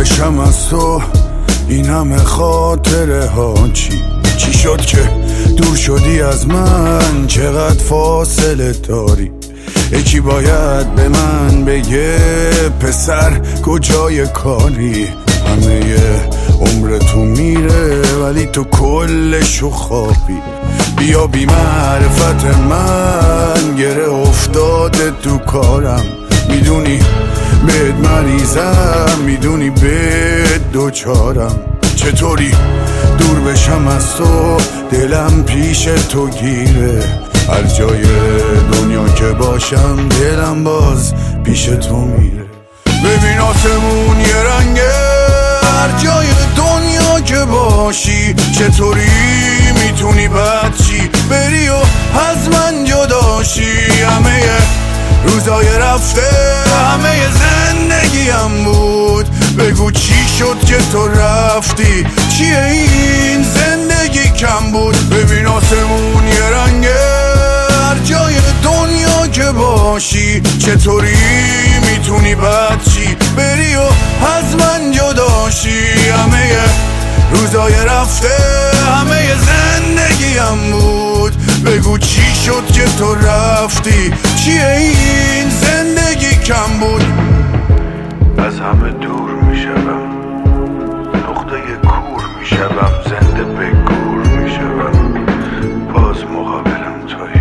بشم از تو این همه خاطره ها. چی شد که دور شدی از من؟ چقدر فاصله داری؟ یکی باید به من بگه پسر کجای کاری؟ همه عمر تو میره ولی تو کلشو خوابی. بیا بی معرفت من گره افتاده تو کارم. میدونی بهت مریضم، میدونی بهت دوچارم. چطوری دور بشم از تو؟ دلم پیش تو گیره. هر جای دنیا که باشم دلم باز پیش تو میره. ببین آسمون یه رنگه هر جای دنیا که باشی. چطوری میتونی بد چی بری و از من جداشی؟ همه روزای رفته همه زندگیم بود. بگو چی شد که تو رفتی؟ چیه این زندگی کم بود؟ ببین آسمون یه رنگه هر جای دنیا که باشی. چطوری میتونی بد چی بری و از من جداشی؟ همه روزای رفته همه زندگیم بود. بگو چی شد که تو رفتی؟ چیه این زندگی کم بود؟ از همه دور میشم، نقطه کور میشم، زنده به گور میشم، باز مقابلم توی.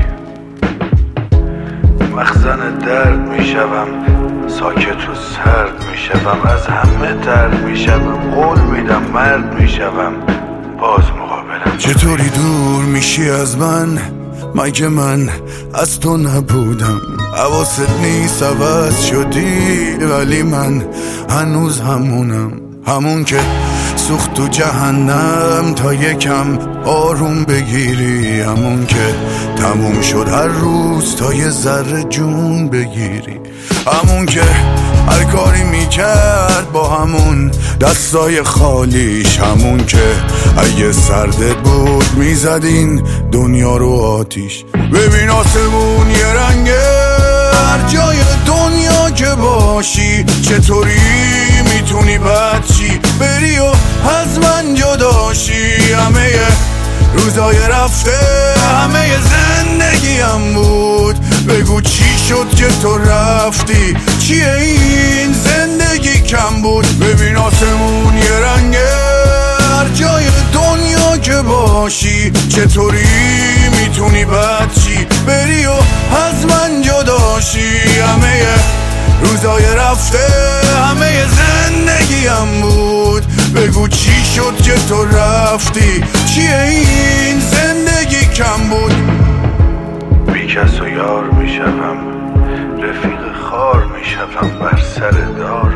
مخزن درد میشم، ساکت و سرد میشم، از همه درد میشم، قول میدم مرد میشم، باز مقابلم. چطوری دور میشی از من؟ مگه من از تو نبودم؟ حواست نیست عوض شدی ولی من هنوز همونم. همون که سوخت تو جهنم تا یکم آروم بگیری. همون که تموم شد هر روز تا یه ذره جون بگیری. همون که هر کاری میکرد با همون دستای خالیش. همون که اگه سردت بود میزدین دنیا رو آتیش. ببین آسمون یه رنگه هر جای دنیا که باشی. چطوری میتونی بد چی بری و از من جداشی؟ همه روزای رفته همه زندگیم بود. بگو چی شد که تو رفتی؟ چیه این زندگی کم بود؟ ببین آسمون یه رنگه هر جای دنیا که باشی. چطوری میتونی بد چی بری و از من جداشی؟ همه روزای رفته همه زندگیم بود. بگو چی شد که تو رفتی؟ چیه این زندگی کم بود؟ بی کس و یار میشم، رفیق خار میشم، بر سر دار